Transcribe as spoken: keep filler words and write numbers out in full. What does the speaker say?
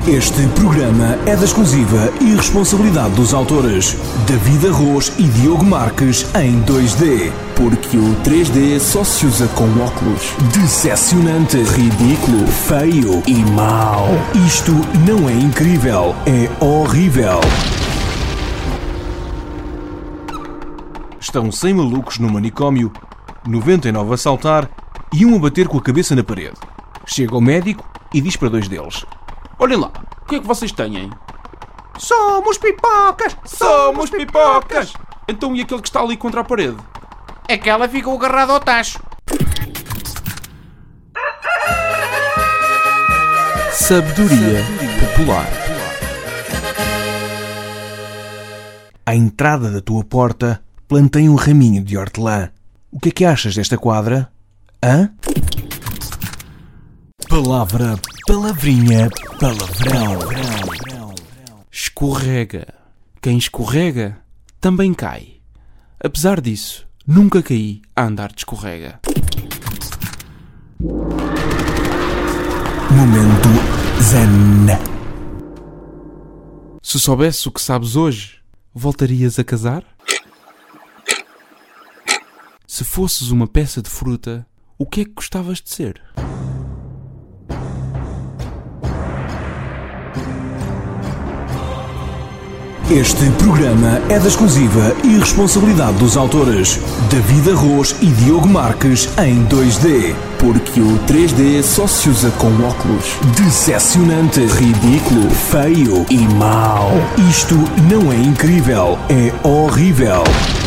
Este programa é da exclusiva e responsabilidade dos autores David Arroz e Diogo Marques em dois D, porque o três D só se usa com óculos. Decepcionante, ridículo, feio e mau. Isto não é incrível, é horrível. Estão cem malucos no manicômio, noventa e nove a saltar e um a bater com a cabeça na parede. Chega o médico e diz para dois deles: olhem lá, o que é que vocês têm? Somos pipocas! Somos pipocas! Então e aquele que está ali contra a parede? Aquela ficou agarrada ao tacho. Sabedoria Popular. À entrada da tua porta, plantei um raminho de hortelã. O que é que achas desta quadra? Hã? Palavra, palavrinha, palavrão. Escorrega. Quem escorrega, também cai. Apesar disso, nunca caí a andar de escorrega. Momento zen. Se soubesse o que sabes hoje, voltarias a casar? Se fosses uma peça de fruta, o que é que gostavas de ser? Este programa é da exclusiva e responsabilidade dos autores David Arroz e Diogo Marques em dois D, porque o três D só se usa com óculos. Decepcionante, ridículo, feio e mau. Isto não é incrível, é horrível.